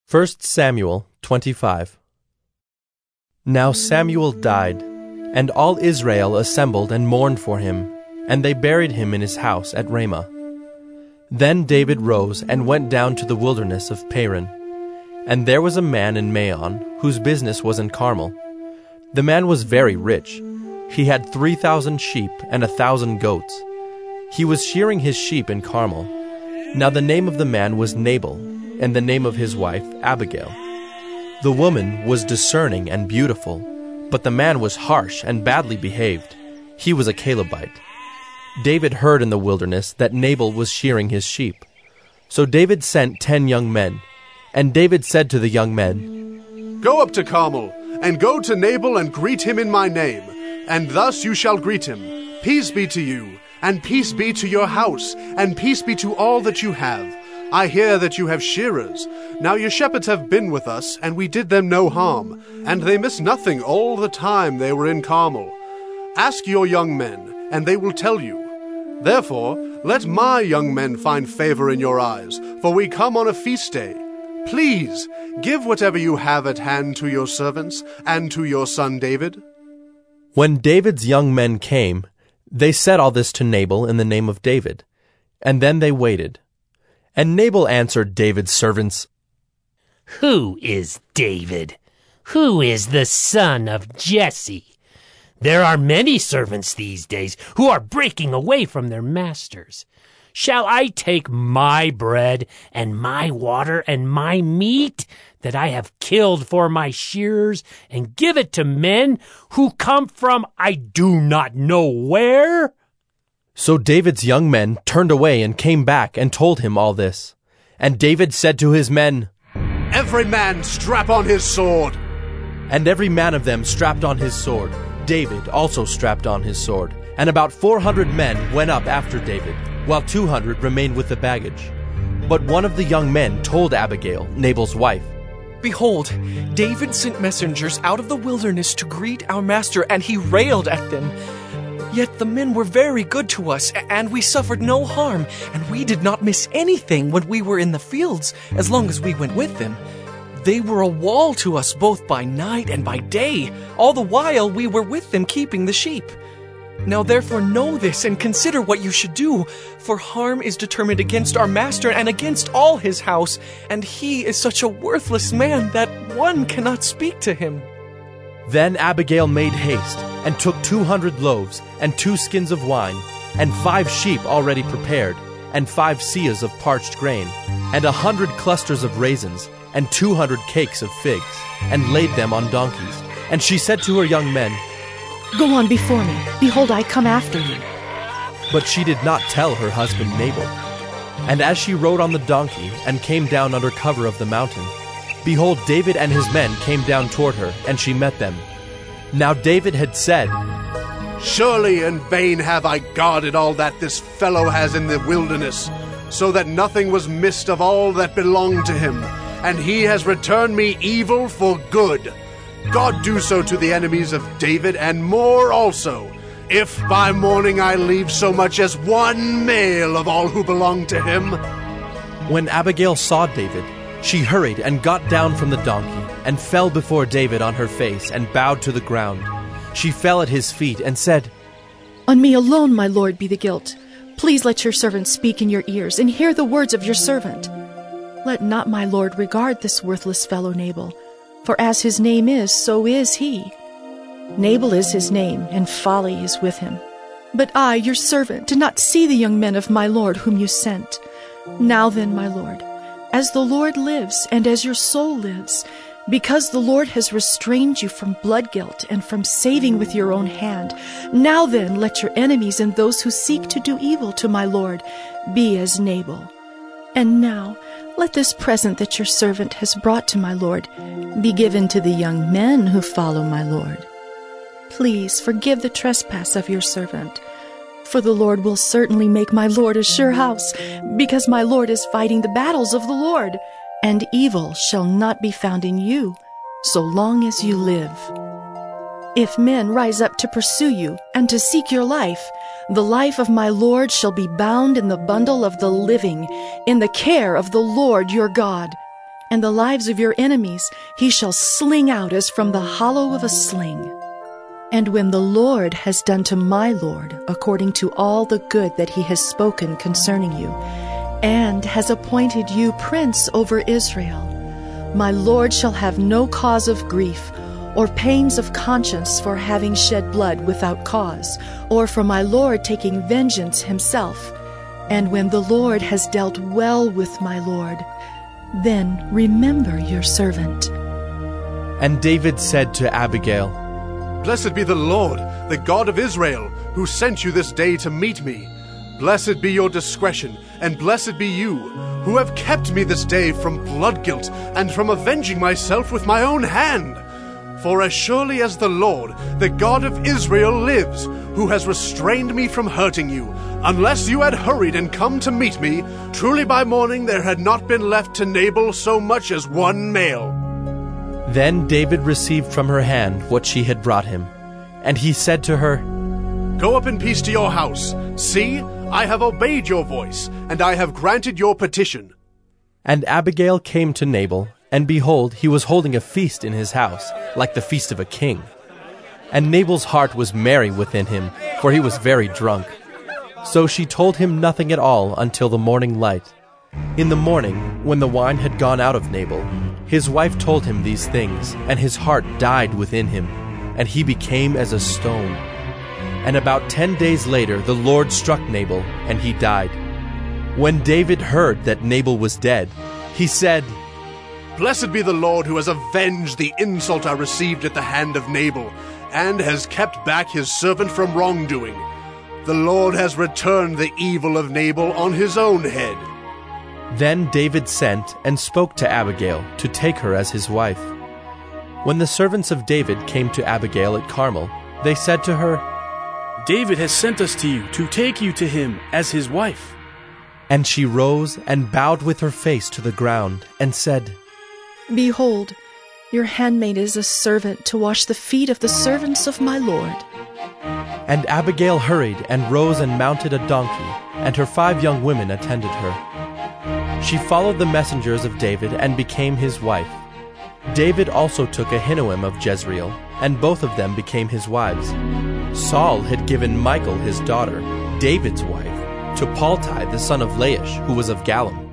1 Samuel 25. Now Samuel died, and all Israel assembled and mourned for him, and they buried him in his house at Ramah. Then David rose and went down to the wilderness of Paran. And there was a man in Maon, whose business was in Carmel. The man was very rich. He had 3,000 sheep and 1,000 goats. He was shearing his sheep in Carmel. Now the name of the man was Nabal, and the name of his wife Abigail. The woman was discerning and beautiful, but the man was harsh and badly behaved. He was a Calebite. David heard in the wilderness that Nabal was shearing his sheep. So David sent 10 young men, and David said to the young men, "Go up to Carmel, and go to Nabal and greet him in my name, and thus you shall greet him. Peace be to you, and peace be to your house, and peace be to all that you have. I hear that you have shearers. Now your shepherds have been with us, and we did them no harm, and they missed nothing all the time they were in Carmel. Ask your young men, and they will tell you. Therefore, let my young men find favor in your eyes, for we come on a feast day. Please, give whatever you have at hand to your servants, and to your son David." When David's young men came, they said all this to Nabal in the name of David, and then they waited. And Nabal answered David's servants, "Who is David? Who is the son of Jesse? There are many servants these days who are breaking away from their masters. Shall I take my bread and my water and my meat that I have killed for my shearers and give it to men who come from I do not know where?" So David's young men turned away and came back and told him all this. And David said to his men, "Every man strap on his sword." And every man of them strapped on his sword. David also strapped on his sword. And about 400 men went up after David, while 200 remained with the baggage. But one of the young men told Abigail, Nabal's wife, "Behold, David sent messengers out of the wilderness to greet our master, and he railed at them. Yet the men were very good to us, and we suffered no harm, and we did not miss anything when we were in the fields, as long as we went with them. They were a wall to us both by night and by day, all the while we were with them keeping the sheep. Now therefore know this and consider what you should do, for harm is determined against our master and against all his house, and he is such a worthless man that one cannot speak to him." Then Abigail made haste, and took 200 loaves, and 2 skins of wine, and 5 sheep already prepared, and 5 seahs of parched grain, and 100 clusters of raisins, and 200 cakes of figs, and laid them on donkeys. And she said to her young men, "Go on before me. Behold, I come after you." But she did not tell her husband Nabal. And as she rode on the donkey, and came down under cover of the mountain, behold, David and his men came down toward her, and she met them. Now David had said, "Surely in vain have I guarded all that this fellow has in the wilderness, so that nothing was missed of all that belonged to him, and he has returned me evil for good. God do so to the enemies of David, and more also, if by morning I leave so much as one male of all who belong to him." When Abigail saw David, she hurried and got down from the donkey, and fell before David on her face, and bowed to the ground. She fell at his feet, and said, "On me alone, my lord, be the guilt. Please let your servant speak in your ears, and hear the words of your servant. Let not my lord regard this worthless fellow Nabal, for as his name is, so is he. Nabal is his name, and folly is with him. But I, your servant, did not see the young men of my lord whom you sent. Now then, my lord, as the Lord lives, and as your soul lives, because the Lord has restrained you from blood guilt and from saving with your own hand, now then let your enemies and those who seek to do evil to my lord be as Nabal. And now let this present that your servant has brought to my lord be given to the young men who follow my lord. Please forgive the trespass of your servant, for the Lord will certainly make my lord a sure house, because my lord is fighting the battles of the Lord, and evil shall not be found in you so long as you live. If men rise up to pursue you and to seek your life, the life of my lord shall be bound in the bundle of the living, in the care of the Lord your God. and the lives of your enemies he shall sling out as from the hollow of a sling. And when the Lord has done to my Lord according to all the good that he has spoken concerning you, and has appointed you prince over Israel, my Lord shall have no cause of grief, or pains of conscience for having shed blood without cause, or for my Lord taking vengeance himself. And when the Lord has dealt well with my Lord, then remember your servant. And David said to Abigail, Blessed be the Lord, the God of Israel, who sent you this day to meet me. Blessed be your discretion, and blessed be you, who have kept me this day from blood guilt, and from avenging myself with my own hand. For as surely as the Lord, the God of Israel, lives, who has restrained me from hurting you, unless you had hurried and come to meet me, truly by morning there had not been left to Nabal so much as one male. Then David received from her hand what she had brought him. And he said to her, Go up in peace to your house. See, I have obeyed your voice, and I have granted your petition. And Abigail came to Nabal, and behold, he was holding a feast in his house, like the feast of a king. And Nabal's heart was merry within him, for he was very drunk. So she told him nothing at all until the morning light. In the morning, when the wine had gone out of Nabal, his wife told him these things, and his heart died within him, and he became as a stone. And about 10 days later the Lord struck Nabal, and he died. When David heard that Nabal was dead, he said, Blessed be the Lord who has avenged the insult I received at the hand of Nabal, and has kept back his servant from wrongdoing. The Lord has returned the evil of Nabal on his own head. Then David sent and spoke to Abigail to take her as his wife. When the servants of David came to Abigail at Carmel, they said to her, David has sent us to you to take you to him as his wife. And she rose and bowed with her face to the ground, and said, Behold, your handmaid is a servant to wash the feet of the servants of my Lord. And Abigail hurried and rose and mounted a donkey, and her 5 young women attended her. She followed the messengers of David and became his wife. David also took Ahinoam of Jezreel, and both of them became his wives. Saul had given Michal his daughter, David's wife, to Paltai the son of Laish, who was of Gallim.